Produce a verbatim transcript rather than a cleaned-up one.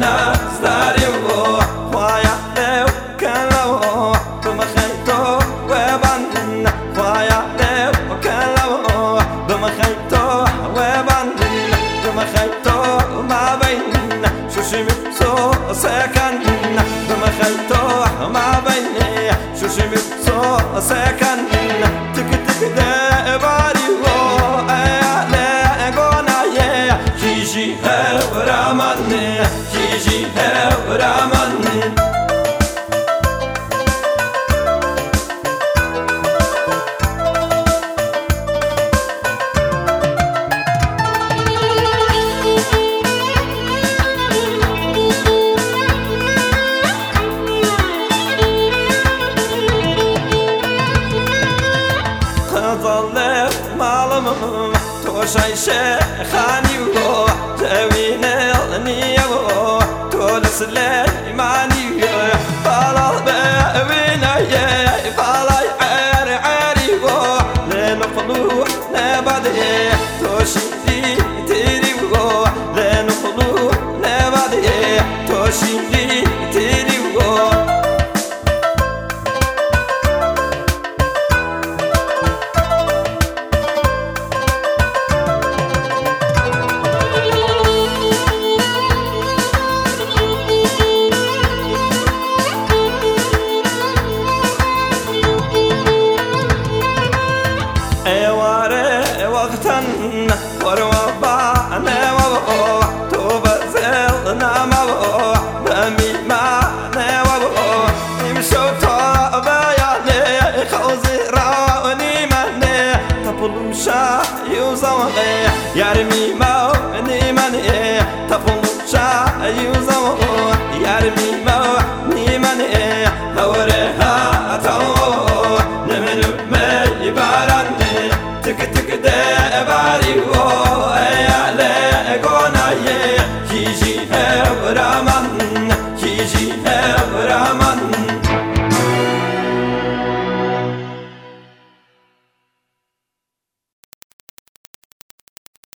نزداری و خوایا لو کلو بمخیتو و بند خوایا لو کلو بمخیتو و بند بمخیتو ما بین شوشمی سو سکن بمخیتو ما بین شوشمی سو سکن تک تک دباری و ایاله گناه کیجی هورامانه کیجی هورامانه ظلت معلم تو شیشه خانی و دوینه النیه و تو لسله